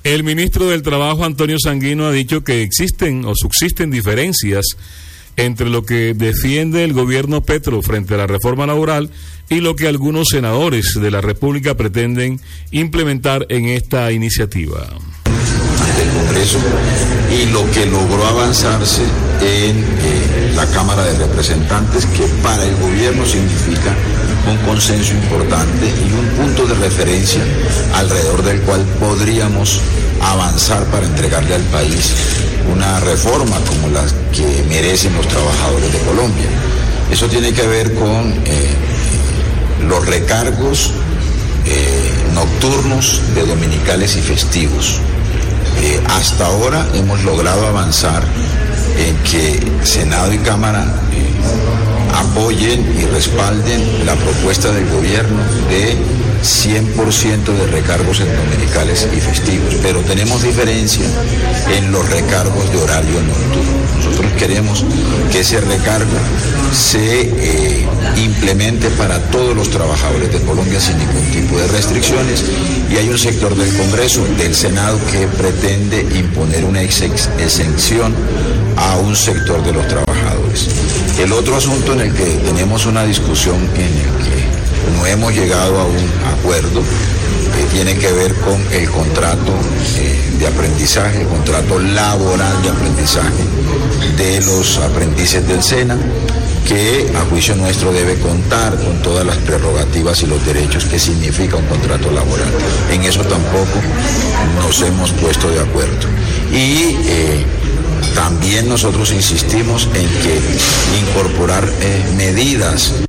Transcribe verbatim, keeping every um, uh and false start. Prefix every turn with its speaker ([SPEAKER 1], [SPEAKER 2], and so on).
[SPEAKER 1] El ministro del Trabajo, Antonio Sanguino, ha dicho que existen o subsisten diferencias entre lo que defiende el gobierno Petro frente a la reforma laboral y lo que algunos senadores de la República pretenden implementar en esta iniciativa.
[SPEAKER 2] Ante el Congreso y lo que logró avanzarse en eh, la Cámara de Representantes, que para el gobierno significa un consenso importante y un punto de referencia alrededor del cual podríamos avanzar para entregarle al país una reforma como la que merecen los trabajadores de Colombia. Eso tiene que ver con eh, los recargos eh, nocturnos de dominicales y festivos. Eh, hasta ahora hemos logrado avanzar en que Senado y Cámara eh, apoyen y respalden la propuesta del gobierno de cien por ciento de recargos en dominicales y festivos, pero tenemos diferencia en los recargos de horario nocturno. Nosotros queremos que ese recargo se eh, implemente para todos los trabajadores de Colombia sin ningún tipo de restricciones, y hay un sector del Congreso, del Senado, que pretende imponer una exención a un sector de los trabajadores. El otro asunto en el que tenemos una discusión en el que no hemos llegado a un acuerdo que tiene que ver con el contrato eh, de aprendizaje, el contrato laboral de aprendizaje de los aprendices del SENA, que a juicio nuestro debe contar con todas las prerrogativas y los derechos que significa un contrato laboral. En eso tampoco nos hemos puesto de acuerdo. Y eh, también nosotros insistimos en que incorporar eh, medidas